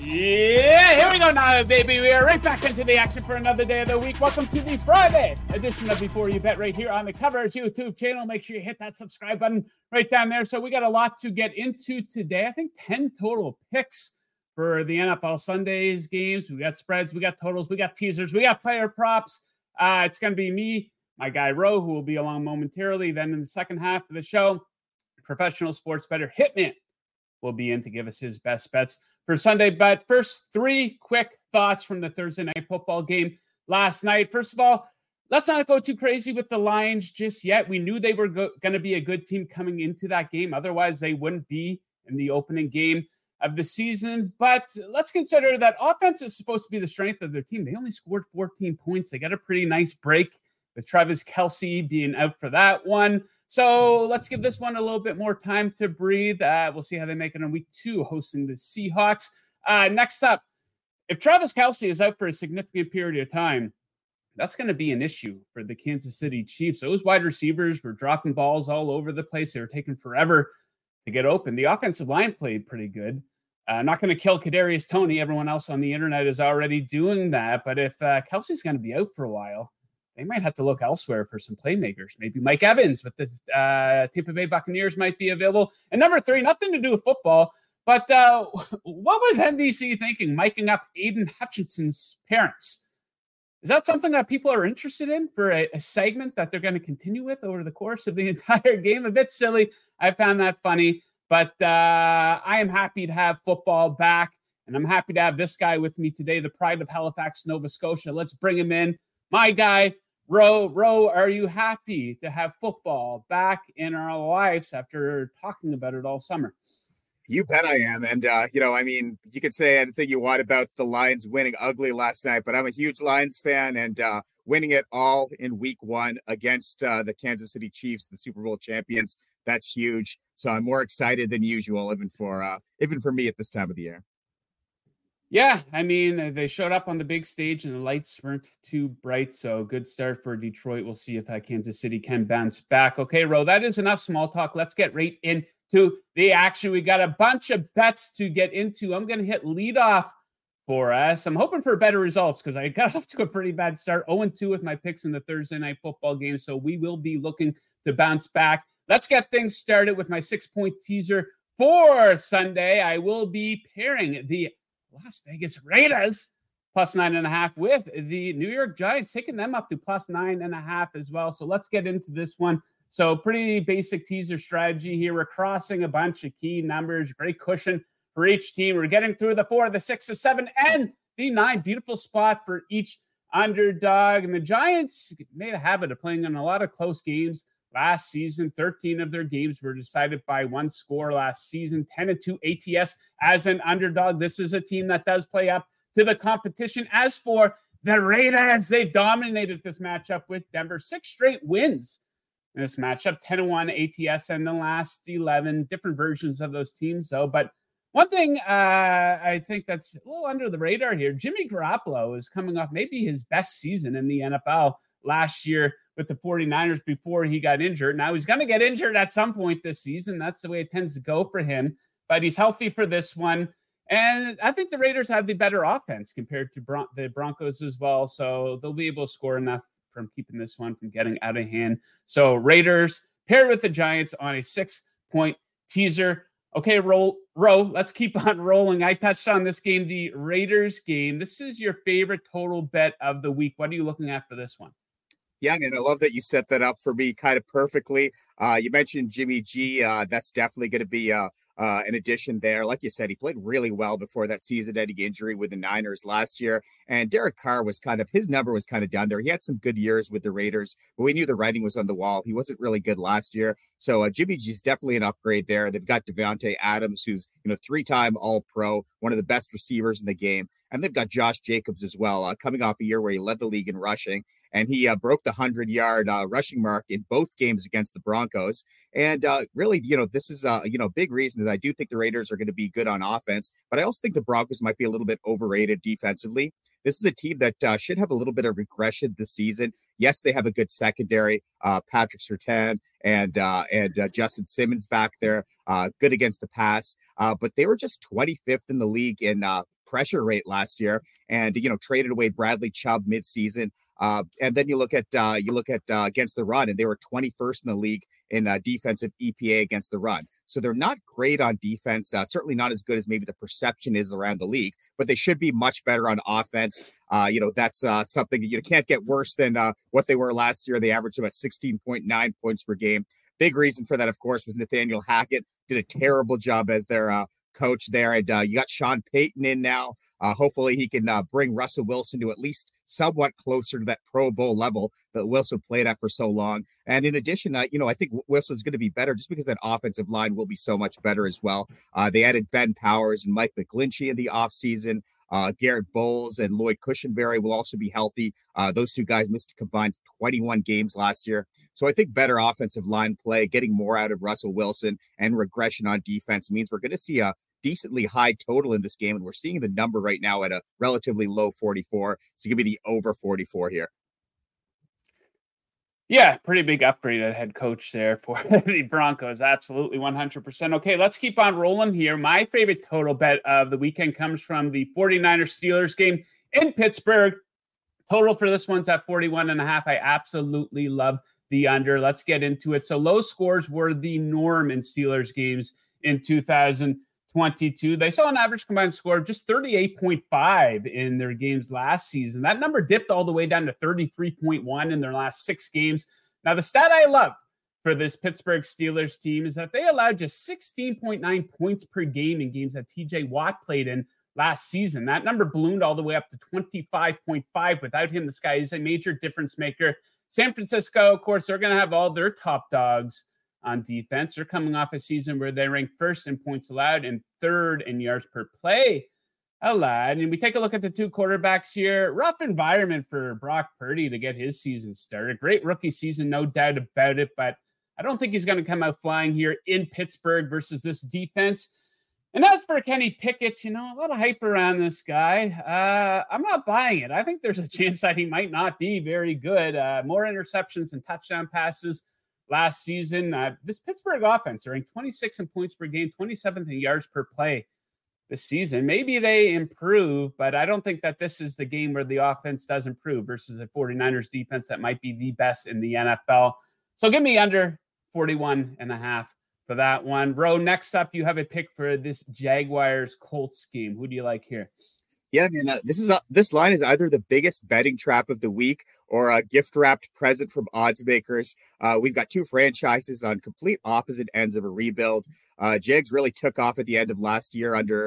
Yeah, here we go now, baby. We are right back into the action for another day of the week. Welcome to the Friday edition of Before You Bet right here on the Covers YouTube channel. Make sure you hit that subscribe button right down there. So we got a lot to get into today. I think 10 total picks for the NFL Sundays games. We got spreads, we got totals, we got teasers, we got player props. It's going to be me, my guy Ro, who will be along momentarily. Then in the second half of the show, professional sports bettor Hitman will be in to give us his best bets for Sunday. But first, three quick thoughts from the Thursday night football game last night. First of all, let's not go too crazy with the Lions just yet. We knew they were going to be a good team coming into that game. Otherwise, they wouldn't be in the opening game of the season. But let's consider that offense is supposed to be the strength of their team. They only scored 14 points. They got a pretty nice break with Travis Kelce being out for that one. So let's give this one a little bit more time to breathe. We'll see how they make it in week 2 hosting the Seahawks. Next up, if Travis Kelce is out for a significant period of time, that's going to be an issue for the Kansas City Chiefs. Those wide receivers were dropping balls all over the place. They were taking forever to get open. The offensive line played pretty good. Not going to kill Kadarius Toney. Everyone else on the internet is already doing that. But if Kelce's going to be out for a while, they might have to look elsewhere for some playmakers. Maybe Mike Evans with the Tampa Bay Buccaneers might be available. And number 3, nothing to do with football, but what was NBC thinking, miking up Aiden Hutchinson's parents? Is that something that people are interested in for a segment that they're going to continue with over the course of the entire game? A bit silly. I found that funny, but I am happy to have football back, and I'm happy to have this guy with me today, the pride of Halifax, Nova Scotia. Let's bring him in. My guy, Ro, are you happy to have football back in our lives after talking about it all summer? You bet I am. And, you could say anything you want about the Lions winning ugly last night, but I'm a huge Lions fan, and winning it all in week 1 against the Kansas City Chiefs, the Super Bowl champions, that's huge. So I'm more excited than usual, even for me at this time of the year. Yeah, I mean, they showed up on the big stage and the lights weren't too bright, so good start for Detroit. We'll see if Kansas City can bounce back. Okay, Ro, that is enough small talk. Let's get right into the action. We got a bunch of bets to get into. I'm going to hit leadoff for us. I'm hoping for better results because I got off to a pretty bad start. 0-2 with my picks in the Thursday night football game, so we will be looking to bounce back. Let's get things started with my 6-point teaser for Sunday. I will be pairing the Las Vegas Raiders plus 9.5 with the New York Giants, taking them up to plus 9.5 as well. So let's get into this one. So pretty basic teaser strategy here. We're crossing a bunch of key numbers, great cushion for each team. We're getting through the 4, the 6, the 7, and the 9. Beautiful spot for each underdog. And the Giants made a habit of playing in a lot of close games last season. 13 of their games were decided by one score last season. 10-2 ATS as an underdog. This is a team that does play up to the competition. As for the Raiders, they've dominated this matchup with Denver. 6 straight wins in this matchup. 10-1 ATS in the last 11. Different versions of those teams, though. But one thing I think that's a little under the radar here, Jimmy Garoppolo is coming off maybe his best season in the NFL last year with the 49ers before he got injured. Now he's going to get injured at some point this season. That's the way it tends to go for him, but he's healthy for this one. And I think the Raiders have the better offense compared to the Broncos as well. So they'll be able to score enough from keeping this one from getting out of hand. So Raiders paired with the Giants on a 6-point teaser. Okay, Ro, let's keep on rolling. I touched on this game, the Raiders game. This is your favorite total bet of the week. What are you looking at for this one? Yeah, man, I love that you set that up for me kind of perfectly. You mentioned Jimmy G. That's definitely going to be an addition there. Like you said, he played really well before that season-ending injury with the Niners last year. And Derek Carr his number was kind of down there. He had some good years with the Raiders, but we knew the writing was on the wall. He wasn't really good last year. So Jimmy G is definitely an upgrade there. They've got Devontae Adams, who's 3-time All-Pro, one of the best receivers in the game. And they've got Josh Jacobs as well, coming off a year where he led the league in rushing. And he broke the 100-yard rushing mark in both games against the Broncos. And really, this is a big reason that I do think the Raiders are going to be good on offense. But I also think the Broncos might be a little bit overrated defensively. This is a team that should have a little bit of regression this season. Yes, they have a good secondary, Patrick Surtain and Justin Simmons back there, good against the pass. But they were just 25th in the league in pressure rate last year, and traded away Bradley Chubb midseason. And then you look at against the run, and they were 21st in the league in defensive EPA against the run. So they're not great on defense, certainly not as good as maybe the perception is around the league, but they should be much better on offense. That's something you can't get worse than what they were last year. They averaged about 16.9 points per game. Big reason for that, of course, was Nathaniel Hackett did a terrible job as their coach there. And you got Sean Payton in now. Hopefully he can bring Russell Wilson to at least somewhat closer to that Pro Bowl level that Wilson played at for so long. And in addition, I think Wilson's going to be better just because that offensive line will be so much better as well. They added Ben Powers and Mike McGlinchey in the offseason. Garrett Bowles and Lloyd Cushenberry will also be healthy. Those two guys missed a combined 21 games last year. So I think better offensive line play, getting more out of Russell Wilson, and regression on defense means we're going to see a decently high total in this game. And we're seeing the number right now at a relatively low 44. So give me the over 44 here. Yeah, pretty big upgrade at head coach there for the Broncos. Absolutely 100%. Okay, let's keep on rolling here. My favorite total bet of the weekend comes from the 49ers Steelers game in Pittsburgh. Total for this one's at 41.5. I absolutely love the under. Let's get into it. So low scores were the norm in Steelers games in 2022. They saw an average combined score of just 38.5 in their games last season. That number dipped all the way down to 33.1 in their last 6 games. Now, the stat I love for this Pittsburgh Steelers team is that they allowed just 16.9 points per game in games that TJ Watt played in last season. That number ballooned all the way up to 25.5. Without him, this guy is a major difference maker. San Francisco, of course, they're going to have all their top dogs on defense. They're coming off a season where they ranked first in points allowed and third in yards per play allowed. And we take a look at the two quarterbacks here. Rough environment for Brock Purdy to get his season started. Great rookie season, no doubt about it, but I don't think he's going to come out flying here in Pittsburgh versus this defense. And as for Kenny Pickett, a lot of hype around this guy. I'm not buying it. I think there's a chance that he might not be very good. More interceptions and touchdown passes last season. This Pittsburgh offense, they're ranked 26 in points per game, 27th in yards per play this season. Maybe they improve, but I don't think that this is the game where the offense does improve versus a 49ers defense that might be the best in the NFL. So give me under 41.5 for that one. Ro, next up, you have a pick for this Jaguars-Colts game. Who do you like here? Yeah, man, this line is either the biggest betting trap of the week or a gift-wrapped present from odds makers. We've got two franchises on complete opposite ends of a rebuild. Jags really took off at the end of last year under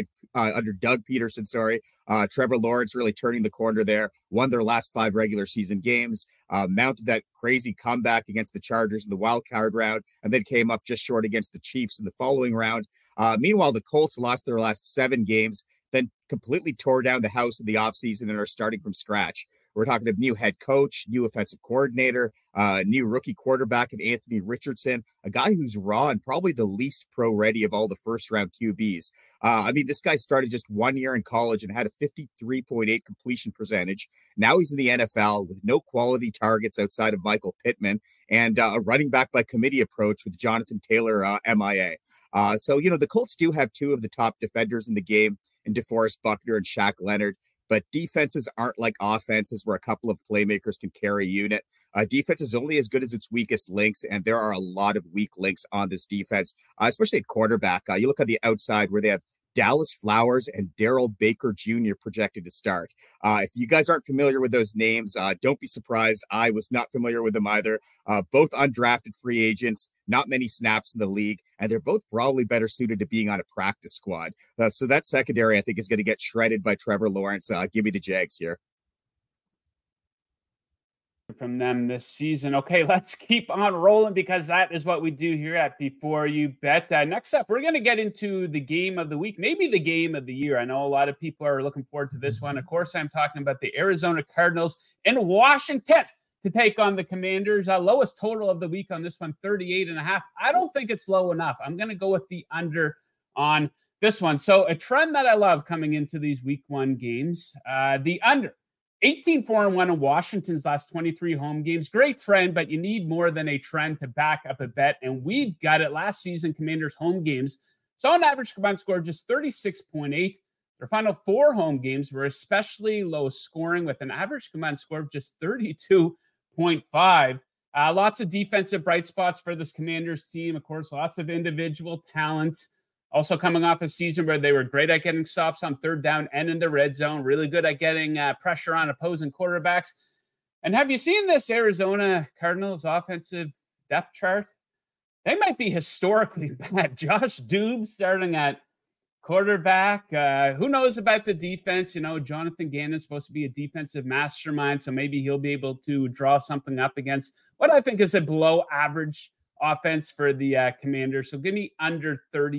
Doug Peterson. Trevor Lawrence really turning the corner there, won their last 5 regular season games, mounted that crazy comeback against the Chargers in the wild card round, and then came up just short against the Chiefs in the following round. Meanwhile, the Colts lost their last 7 games, then completely tore down the house in the offseason and are starting from scratch. We're talking of new head coach, new offensive coordinator, new rookie quarterback in Anthony Richardson, a guy who's raw and probably the least pro-ready of all the first-round QBs. This guy started just 1 year in college and had a 53.8 completion percentage. Now he's in the NFL with no quality targets outside of Michael Pittman and a running back by committee approach with Jonathan Taylor MIA. So the Colts do have 2 of the top defenders in the game in DeForest Buckner and Shaq Leonard, but defenses aren't like offenses where a couple of playmakers can carry a unit. Defense is only as good as its weakest links, and there are a lot of weak links on this defense, especially at quarterback. You look on the outside where they have Dallas Flowers and Darrell Baker Jr. projected to start. If you guys aren't familiar with those names, don't be surprised. I was not familiar with them either. Both undrafted free agents, not many snaps in the league, and they're both probably better suited to being on a practice squad. So that secondary, I think, is going to get shredded by Trevor Lawrence. Give me the Jags here. From them this season. Okay, let's keep on rolling because that is what we do here at Before You Bet. Next up, we're going to get into the game of the week, maybe the game of the year. I know a lot of people are looking forward to this one. Of course, I'm talking about the Arizona Cardinals in Washington to take on the Commanders. Lowest total of the week on this one, 38.5. I don't think it's low enough. I'm going to go with the under on this one. So a trend that I love coming into these week 1 games, the under. 18-4-1 in Washington's last 23 home games. Great trend, but you need more than a trend to back up a bet. And we've got it. Last season, Commanders home games saw an average combined score of just 36.8. They're Their final 4 home games were especially low scoring with an average combined score of just 32.5. Lots of defensive bright spots for this Commanders team. Of course, lots of individual talent. Also coming off a season where they were great at getting stops on third down and in the red zone, really good at getting pressure on opposing quarterbacks. And have you seen this Arizona Cardinals offensive depth chart? They might be historically bad. Josh Dubes starting at quarterback. Who knows about the defense? You know, Jonathan Gannon's supposed to be a defensive mastermind, so maybe he'll be able to draw something up against what I think is a below average offense for the Commanders. So give me under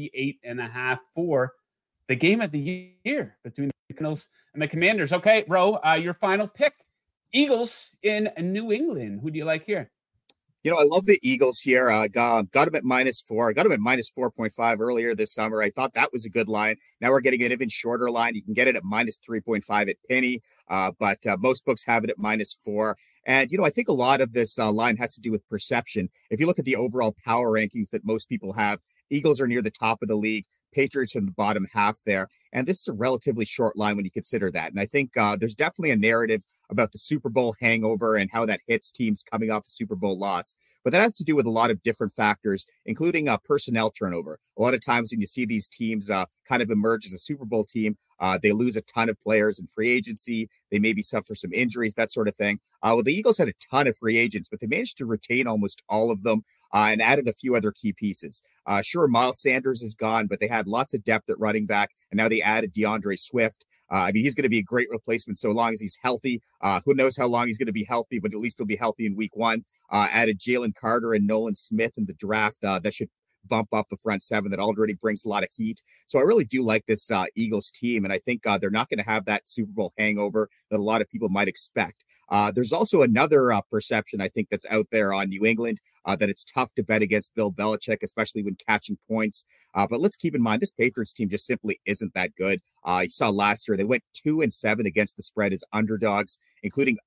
38.5 for the game of the year between the Cardinals and the Commanders. Okay, Ro, your final pick. Eagles in New England. Who do you like here? You know, I love the Eagles here. Got them at -4. I got them at -4.5 earlier this summer. I thought that was a good line. Now we're getting an even shorter line. You can get it at -3.5 at Penny, but most books have it at -4. And, you know, I think a lot of this line has to do with perception. If you look at the overall power rankings that most people have, Eagles are near the top of the league. Patriots in the bottom half there. And this is a relatively short line when you consider that. And I think there's definitely a narrative about the Super Bowl hangover and how that hits teams coming off a Super Bowl loss. But that has to do with a lot of different factors, including personnel turnover. A lot of times when you see these teams kind of emerge as a Super Bowl team, they lose a ton of players in free agency. They maybe suffer some injuries, that sort of thing. Well, the Eagles had a ton of free agents, but they managed to retain almost all of them and added a few other key pieces. Sure, Miles Sanders is gone, but they had lots of depth at running back, and now they added DeAndre Swift. I mean, he's going to be a great replacement so long as he's healthy. Who knows how long he's going to be healthy, but at least he'll be healthy in week 1. Added Jalen Carter and Nolan Smith in the draft. That should bump up the front 7 that already brings a lot of heat. So I really do like this Eagles team, and I think they're not going to have that Super Bowl hangover that a lot of people might expect. There's also another perception, I think, that's out there on New England, that it's tough to bet against Bill Belichick, especially when catching points. But let's keep in mind, this Patriots team just simply isn't that good. You saw last year, they went 2-7 against the spread as underdogs, including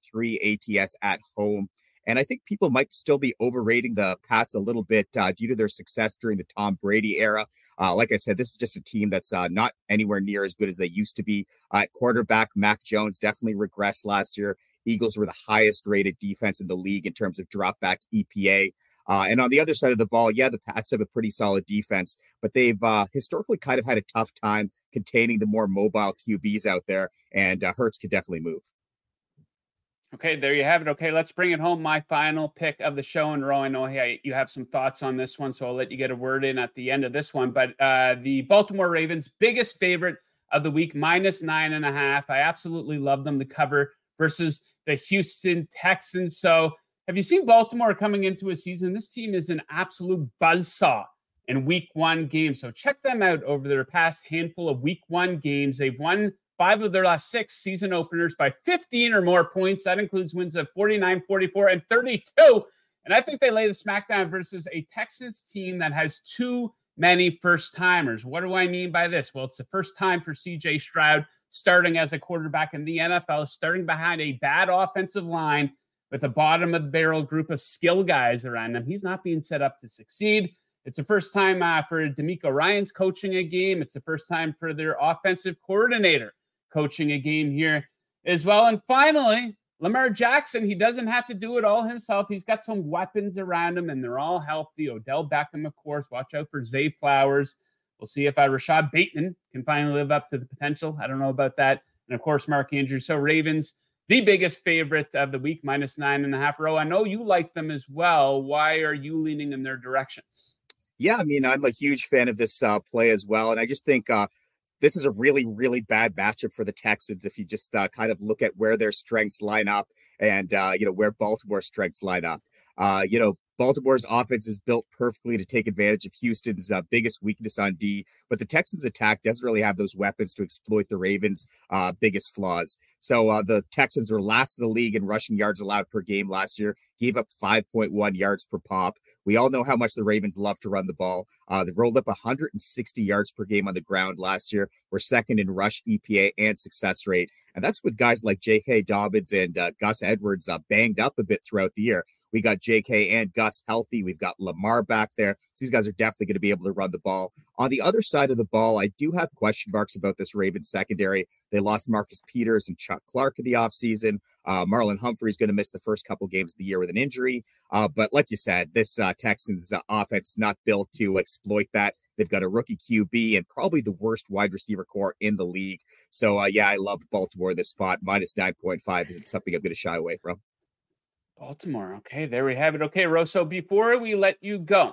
0-3 ATS at home. And I think people might still be overrating the Pats a little bit due to their success during the Tom Brady era. Like I said, this is just a team that's not anywhere near as good as they used to be. At quarterback, Mac Jones definitely regressed last year. Eagles were the highest rated defense in the league in terms of drop back EPA. And on the other side of the ball, yeah, the Pats have a pretty solid defense, but they've historically kind of had a tough time containing the more mobile QBs out there, and Hurts could definitely move. Okay, there you have it. Okay, let's bring it home. My final pick of the show. And Ro, I know you have some thoughts on this one, so I'll let you get a word in at the end of this one. But the Baltimore Ravens, biggest favorite of the week, -9.5. I absolutely love them to cover versus the Houston Texans. So have you seen Baltimore coming into a season? This team is an absolute buzzsaw in week 1 games. So check them out over their past handful of week 1 games. They've won 5 of their last 6 season openers by 15 or more points. That includes wins of 49, 44, and 32. And I think they lay the smackdown versus a Texans team that has too many first-timers. What do I mean by this? Well, it's the first time for C.J. Stroud starting as a quarterback in the NFL, starting behind a bad offensive line with a bottom-of-the-barrel group of skill guys around him. He's not being set up to succeed. It's the first time for DeMeco Ryans coaching a game. It's the first time for their offensive coordinator coaching a game here as well. And finally, Lamar Jackson, he doesn't have to do it all himself. He's got some weapons around him, and they're all healthy. Odell Beckham, of course. Watch out for Zay Flowers. We'll see if Rashad Bateman can finally live up to the potential. I don't know about that. And, of course, Mark Andrews. So Ravens, the biggest favorite of the week, -9.5. Ro, I know you like them as well. Why are you leaning in their direction? Yeah, I mean, I'm a huge fan of this play as well. And I just think this is a really, really bad matchup for the Texans if you just kind of look at where their strengths line up and, where Baltimore's strengths line up. Baltimore's offense is built perfectly to take advantage of Houston's biggest weakness on D, but the Texans' attack doesn't really have those weapons to exploit the Ravens' biggest flaws. So the Texans were last in the league in rushing yards allowed per game last year, gave up 5.1 yards per pop. We all know how much the Ravens love to run the ball. They've rolled up 160 yards per game on the ground last year. We're second in rush EPA and success rate. And that's with guys like J.K. Dobbins and Gus Edwards banged up a bit throughout the year. We got JK and Gus healthy. We've got Lamar back there. So these guys are definitely going to be able to run the ball. On the other side of the ball, I do have question marks about this Ravens secondary. They lost Marcus Peters and Chuck Clark in the offseason. Marlon Humphrey is going to miss the first couple games of the year with an injury. But like you said, this Texans offense is not built to exploit that. They've got a rookie QB and probably the worst wide receiver core in the league. So, I love Baltimore this spot. Minus 9.5 isn't something I'm going to shy away from. Baltimore. Okay, there we have it. Okay, Rosso, before we let you go,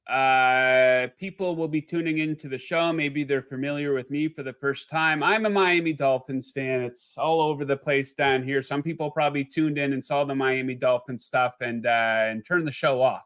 people will be tuning into the show. Maybe they're familiar with me for the first time. I'm a Miami Dolphins fan. It's all over the place down here. Some people probably tuned in and saw the Miami Dolphins stuff and turned the show off.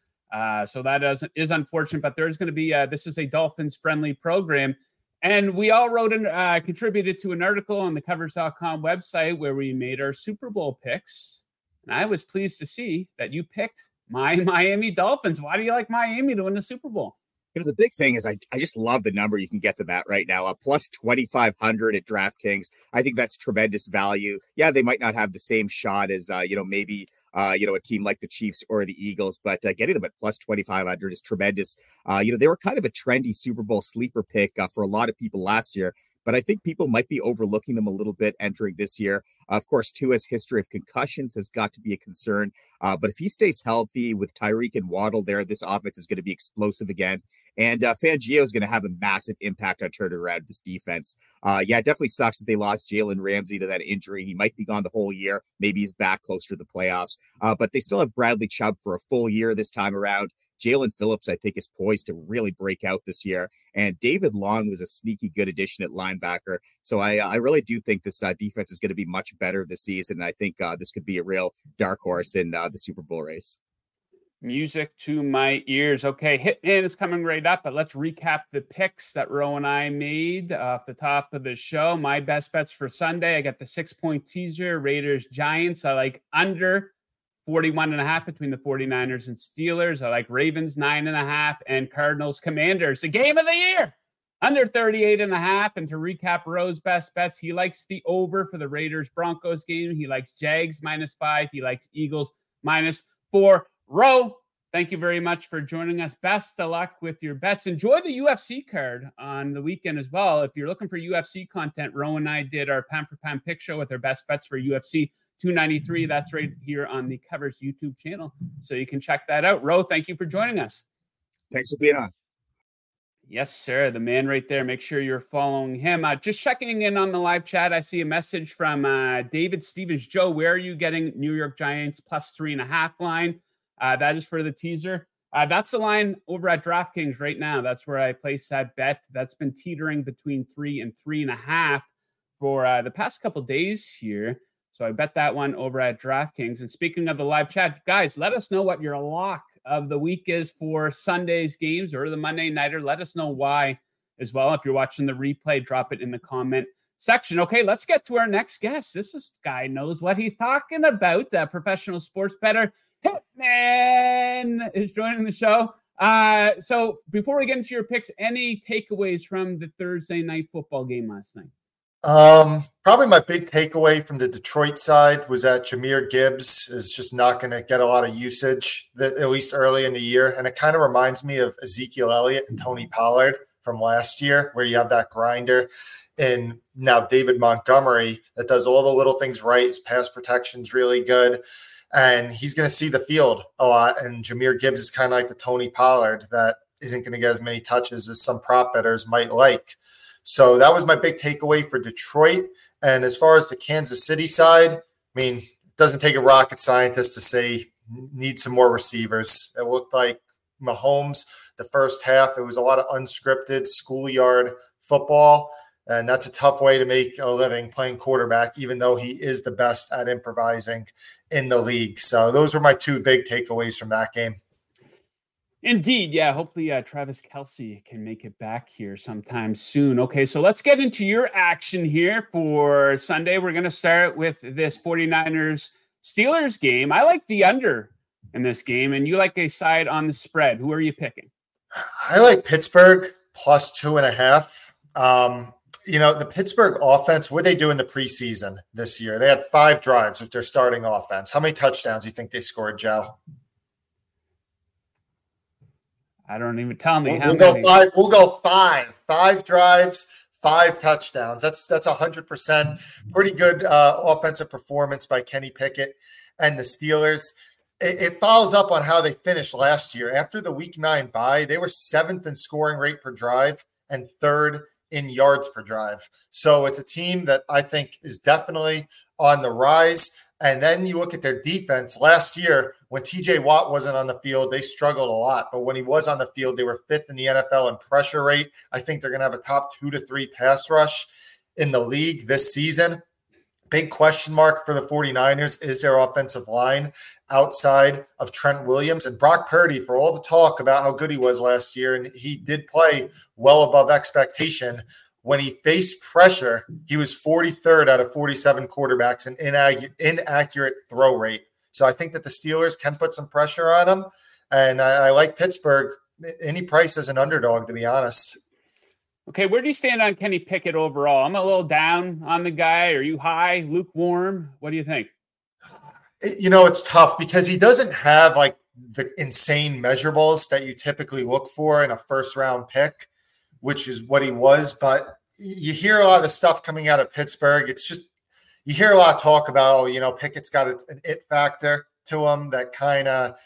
So that is unfortunate, but there's going to be, this is a Dolphins friendly program. And we all wrote and contributed to an article on the covers.com website where we made our Super Bowl picks. And I was pleased to see that you picked my Miami Dolphins. Why do you like Miami to win the Super Bowl? The big thing is I just love the number you can get them at right now. Plus 2,500 at DraftKings. I think that's tremendous value. Yeah, they might not have the same shot as, maybe a team like the Chiefs or the Eagles, but getting them at plus 2,500 is tremendous. They were kind of a trendy Super Bowl sleeper pick for a lot of people last year. But I think people might be overlooking them a little bit entering this year. Of course, Tua's history of concussions has got to be a concern. But if he stays healthy with Tyreek and Waddle there, this offense is going to be explosive again. And Fangio is going to have a massive impact on turning around this defense. It definitely sucks that they lost Jalen Ramsey to that injury. He might be gone the whole year. Maybe he's back closer to the playoffs. But they still have Bradley Chubb for a full year this time around. Jalen Phillips, I think, is poised to really break out this year. And David Long was a sneaky good addition at linebacker. So I really do think this defense is going to be much better this season. And I think this could be a real dark horse in the Super Bowl race. Music to my ears. Okay, Hitman is coming right up, but let's recap the picks that Ro and I made off the top of the show. My best bets for Sunday, I got the 6-point teaser, Raiders, Giants. I like under 41.5 between the 49ers and Steelers. I like Ravens 9.5 and Cardinals, Commanders. The game of the year, under 38.5. And to recap Ro's best bets, he likes the over for the Raiders Broncos game. He likes Jags -5. He likes Eagles -4. Ro, thank you very much for joining us. Best of luck with your bets. Enjoy the UFC card on the weekend as well. If you're looking for UFC content, Ro and I did our pound for pound pick show with our best bets for UFC 293. That's right here on the Covers YouTube channel. So you can check that out. Ro, thank you for joining us. Thanks for being on. Yes, sir. The man right there. Make sure you're following him. Just checking in on the live chat. I see a message from David Stevens. Joe, where are you getting New York Giants +3.5 line? That is for the teaser. That's the line over at DraftKings right now. That's where I place that bet. That's been teetering between 3 and 3.5 for the past couple days here. So I bet that one over at DraftKings. And speaking of the live chat, guys, let us know what your lock of the week is for Sunday's games or the Monday nighter. Let us know why as well. If you're watching the replay, drop it in the comment section. Okay, let's get to our next guest. This guy knows what he's talking about. Professional sports bettor Hitman is joining the show. So before we get into your picks, any takeaways from the Thursday night football game last night? Probably my big takeaway from the Detroit side was that Jahmyr Gibbs is just not going to get a lot of usage, at least early in the year. And it kind of reminds me of Ezekiel Elliott and Tony Pollard from last year, where you have that grinder. And now David Montgomery that does all the little things right. His pass protection's really good. And he's going to see the field a lot. And Jahmyr Gibbs is kind of like the Tony Pollard that isn't going to get as many touches as some prop bettors might like. So that was my big takeaway for Detroit. And as far as the Kansas City side, I mean, it doesn't take a rocket scientist to say need some more receivers. It looked like Mahomes, the first half, it was a lot of unscripted schoolyard football. And that's a tough way to make a living playing quarterback, even though he is the best at improvising in the league. So those were my two big takeaways from that game. Indeed. Yeah. Hopefully Travis Kelce can make it back here sometime soon. Okay. So let's get into your action here for Sunday. We're going to start with this 49ers Steelers game. I like the under in this game, and you like a side on the spread. Who are you picking? I like Pittsburgh +2.5. The Pittsburgh offense, what they do in the preseason this year? They had 5 drives with their starting offense. How many touchdowns do you think they scored, Joe? I don't even tell me. We'll go 5. We'll go 5. 5 drives, 5 touchdowns. That's 100%. Pretty good offensive performance by Kenny Pickett and the Steelers. It follows up on how they finished last year. After the Week 9 bye, they were 7th in scoring rate per drive and 3rd in yards per drive. So it's a team that I think is definitely on the rise. And then you look at their defense. Last year, when TJ Watt wasn't on the field, they struggled a lot. But when he was on the field, they were 5th in the NFL in pressure rate. I think they're going to have a top 2 to 3 pass rush in the league this season. Big question mark for the 49ers is their offensive line outside of Trent Williams and Brock Purdy. For all the talk about how good he was last year, and he did play well above expectation, when he faced pressure, he was 43rd out of 47 quarterbacks in inaccurate throw rate. So I think that the Steelers can put some pressure on him. And I like Pittsburgh any price as an underdog, to be honest. Okay, where do you stand on Kenny Pickett overall? I'm a little down on the guy. Are you high, lukewarm? What do you think? It's tough because he doesn't have like the insane measurables that you typically look for in a first-round pick, which is what he was. But you hear a lot of the stuff coming out of Pittsburgh. It's just you hear a lot of talk about, Pickett's got an it factor to him that kind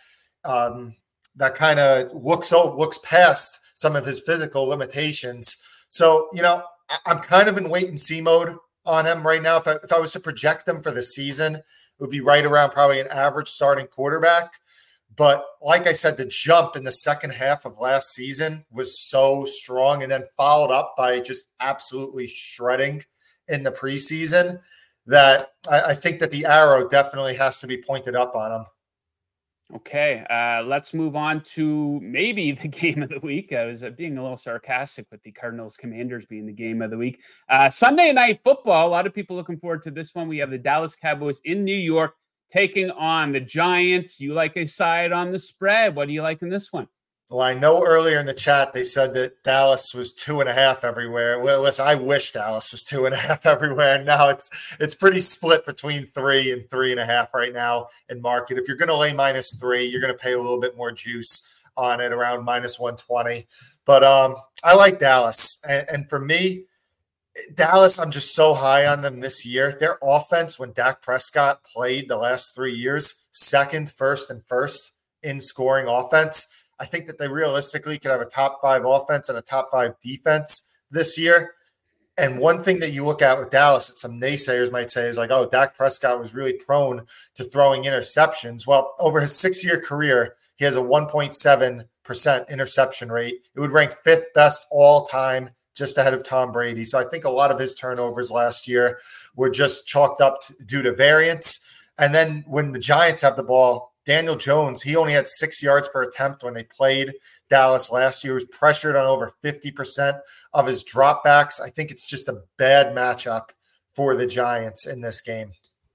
of looks past some of his physical limitations. So, I'm kind of in wait and see mode on him right now. If I was to project him for the season, it would be right around probably an average starting quarterback. But like I said, the jump in the second half of last season was so strong and then followed up by just absolutely shredding in the preseason that I think that the arrow definitely has to be pointed up on him. Okay, let's move on to maybe the game of the week. I was being a little sarcastic with the Cardinals Commanders being the game of the week. Sunday Night Football, a lot of people looking forward to this one. We have the Dallas Cowboys in New York taking on the Giants. You like a side on the spread. What do you like in this one? Well, I know earlier in the chat they said that Dallas was 2.5 everywhere. Well, listen, I wish Dallas was 2.5 everywhere. Now it's pretty split between 3 and 3.5 right now in market. If you're going to lay -3, you're going to pay a little bit more juice on it, around -120. But I like Dallas, and for me, Dallas, I'm just so high on them this year. Their offense, when Dak Prescott played the last 3 years, second, first in scoring offense. I think that they realistically could have a top 5 offense and a top 5 defense this year. And one thing that you look at with Dallas that some naysayers might say is like, oh, Dak Prescott was really prone to throwing interceptions. Well, over his 6-year career, he has a 1.7% interception rate. It would rank 5th best all time, just ahead of Tom Brady. So I think a lot of his turnovers last year were just chalked up due to variance. And then when the Giants have the ball, Daniel Jones, he only had 6 yards per attempt when they played Dallas last year. He was pressured on over 50% of his dropbacks. I think it's just a bad matchup for the Giants in this game.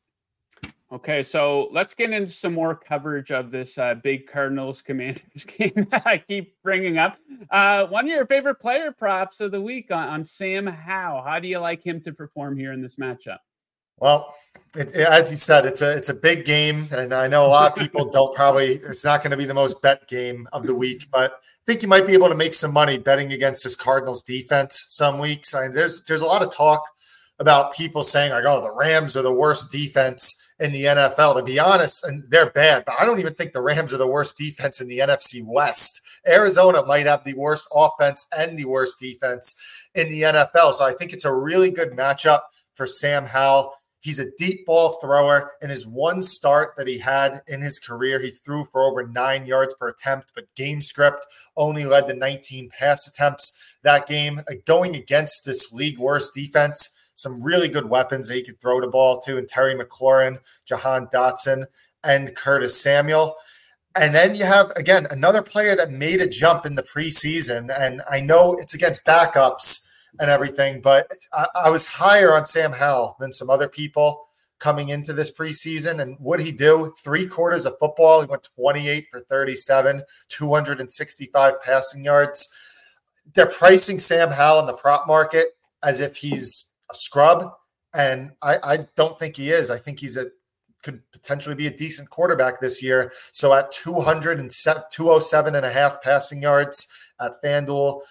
Okay, so let's get into some more coverage of this big Cardinals Commanders game that I keep bringing up. One of your favorite player props of the week on Sam Howell. How do you like him to perform here in this matchup? Well, as you said, it's a big game, and I know a lot of people it's not going to be the most bet game of the week, but I think you might be able to make some money betting against this Cardinals defense some weeks. I mean, there's a lot of talk about people saying like, oh, the Rams are the worst defense in the NFL. To be honest, and they're bad, but I don't even think the Rams are the worst defense in the NFC West. Arizona might have the worst offense and the worst defense in the NFL. So I think it's a really good matchup for Sam Howell. He's a deep ball thrower. In his one start that he had in his career, he threw for over 9 yards per attempt, but game script only led to 19 pass attempts that game. Going against this league worst defense, some really good weapons that he could throw the ball to, and Terry McLaurin, Jahan Dotson, and Curtis Samuel. And then you have, again, another player that made a jump in the preseason, and I know it's against backups and everything, but I was higher on Sam Howell than some other people coming into this preseason. And what'd he do? 3 quarters of football, he went 28 for 37, 265 passing yards. They're pricing Sam Howell in the prop market as if he's a scrub. And I don't think he is. I think could potentially be a decent quarterback this year. So at 207.5 passing yards at FanDuel,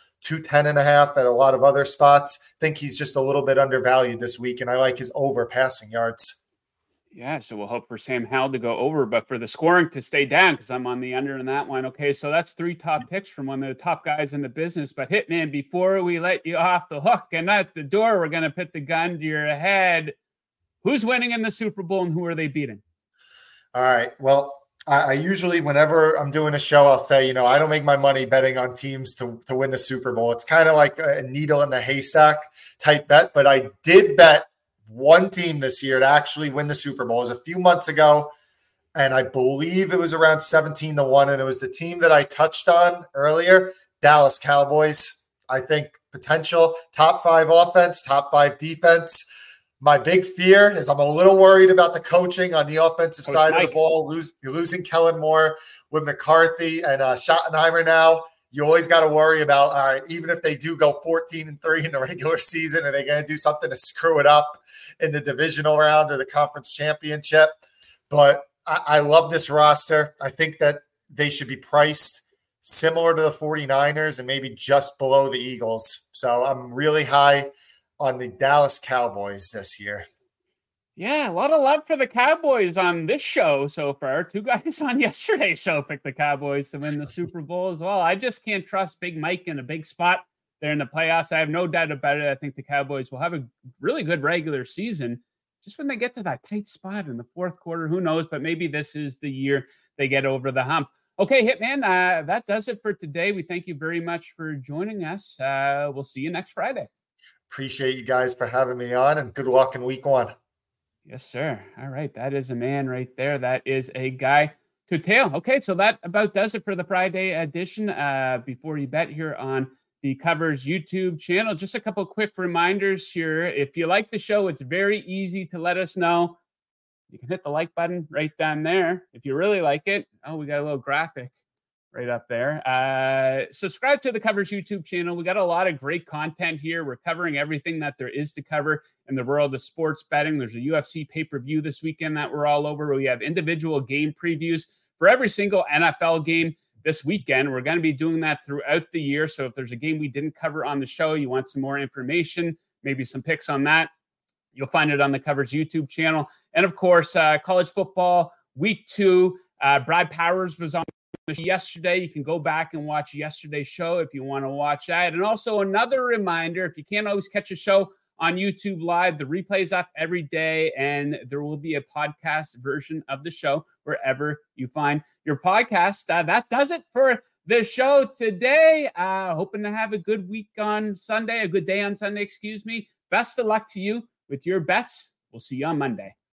210.5 at a lot of other spots, I think he's just a little bit undervalued this week. And I like his over passing yards. Yeah, so we'll hope for Sam Howell to go over, but for the scoring to stay down, because I'm on the under in that one. Okay, so that's 3 top picks from one of the top guys in the business. But Hitman, before we let you off the hook and at the door, we're going to put the gun to your head. Who's winning in the Super Bowl and who are they beating? All right. Well, I usually, whenever I'm doing a show, I'll say, I don't make my money betting on teams to win the Super Bowl. It's kind of like a needle in the haystack type bet, but I did bet one team this year to actually win the Super Bowl. It was a few months ago, and I believe it was around 17-1, and it was the team that I touched on earlier, Dallas Cowboys. I think potential top 5 offense, top 5 defense. My big fear is I'm a little worried about the coaching on the offensive side of the ball. You're losing Kellen Moore with McCarthy and Schottenheimer now. You always got to worry about, all right, even if they do go 14-3 in the regular season, are they going to do something to screw it up in the divisional round or the conference championship? But I love this roster. I think that they should be priced similar to the 49ers and maybe just below the Eagles. So I'm really high on the Dallas Cowboys this year. Yeah, a lot of love for the Cowboys on this show so far. 2 guys on yesterday's show picked the Cowboys to win the Super Bowl as well. I just can't trust Big Mike in a big spot there in the playoffs. I have no doubt about it. I think the Cowboys will have a really good regular season. Just when they get to that tight spot in the fourth quarter, who knows? But maybe this is the year they get over the hump. Okay, Hitman, that does it for today. We thank you very much for joining us. We'll see you next Friday. Appreciate you guys for having me on, and good luck in week 1. Yes, sir. All right. That is a man right there. That is a guy to tail. Okay. So that about does it for the Friday edition. Before you bet here on the Covers YouTube channel, just a couple quick reminders here. If you like the show, it's very easy to let us know. You can hit the like button right down there. If you really like it. Oh, we got a little graphic right up there. Subscribe to the Covers YouTube channel. We got a lot of great content here. We're covering everything that there is to cover in the world of sports betting. There's a UFC pay-per-view this weekend that we're all over. We have individual game previews for every single NFL game this weekend. We're going to be doing that throughout the year. So if there's a game we didn't cover on the show, you want some more information, maybe some picks on that, you'll find it on the Covers YouTube channel. And of course, college football week 2, Brad Powers was on yesterday. You can go back and watch yesterday's show if you want to watch that. And also another reminder, if you can't always catch a show on YouTube Live, the replay's up every day, and there will be a podcast version of the show wherever you find your podcast. That does it for the show today. Hoping to have a good week on Sunday, a good day on Sunday, excuse me. Best of luck to you with your bets. We'll see you on Monday.